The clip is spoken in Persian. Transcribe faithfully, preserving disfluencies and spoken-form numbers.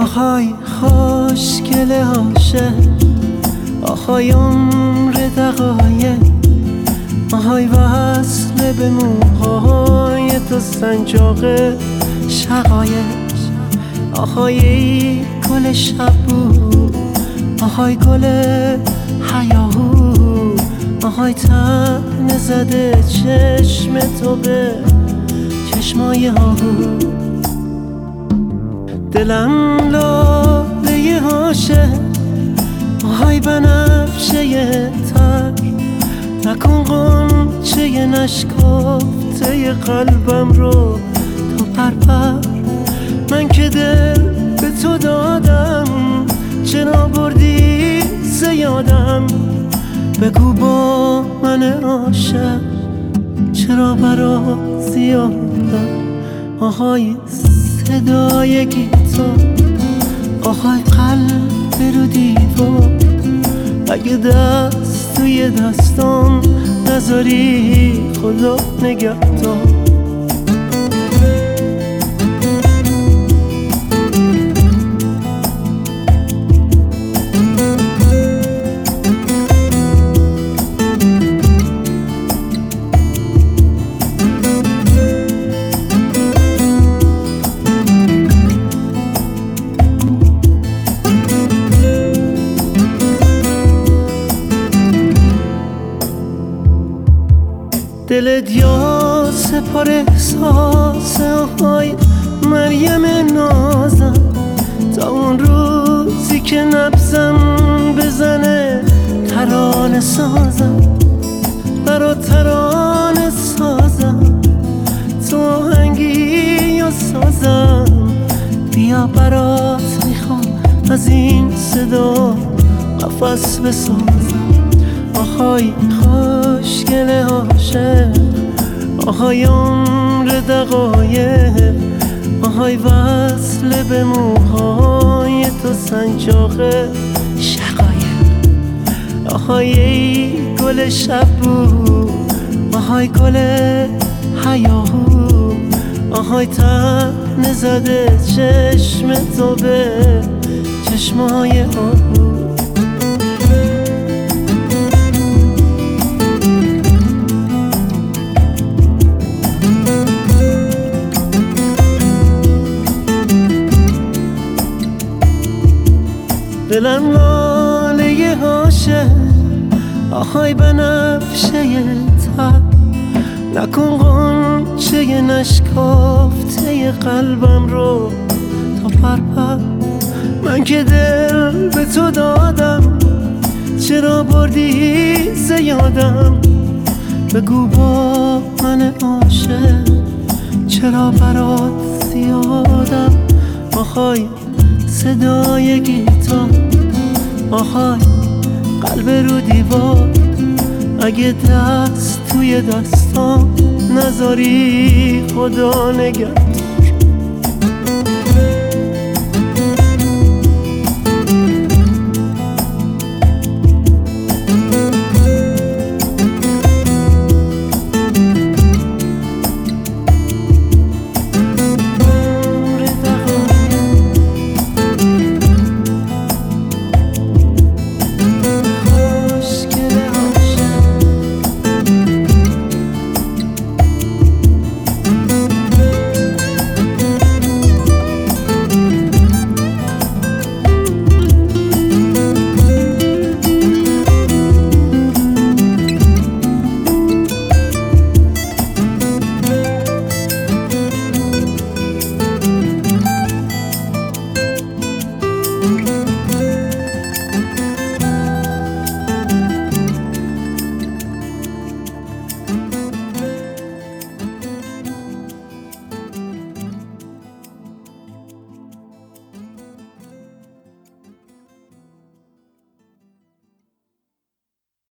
آهای خوشگل عاشق، آهای عمر دقایق، آهای وصل به موهای تو سنجاق شقایق، آهای ای گل شبو، آهای گل حیاهو، آهای تنه زده چشم تو به چشمای آهو. دلم لاله عاشق، آهای بنفشه تر، نکن غنچه نشکافته قلبم رو تو پرپر. من که دل به تو دادم، چرا بردی زیادم؟ بگو با من عاشق چرا برات زیادم؟ آهای صدای گیتار، آهای قلب رو دیوار، اگه دست توی دستام نذاری خدا نگهدار. دلت یا سپار احساس، آهای مریم نازم، تا اون روزی که نبزم بزنه ترانه سازم، برات ترانه سازم، تو آهنگی یا سازم. بیا برات میخوام از این صدا قفس بسازم. آهای خوشگل عاشق، آهای عمر دقایق، آهای وصل به موهای تو سنجاق شقایق، آهای ای گل شبو، آهای گل حیاهو، آهای تنه زده چشم تو به چشمای آهو. دلم لاله عاشق، آهای بنفشه تر، نکن غنچه نشکافته قلبم رو تا پرپر. من که دل به تو دادم، چرا بردی زیادم؟ بگو با من عاشق چرا برات زیادم؟ آهای صدای گیتار، آهای قلب رو دیوار، اگه دست توی دستام نذاری خدا نگهدار.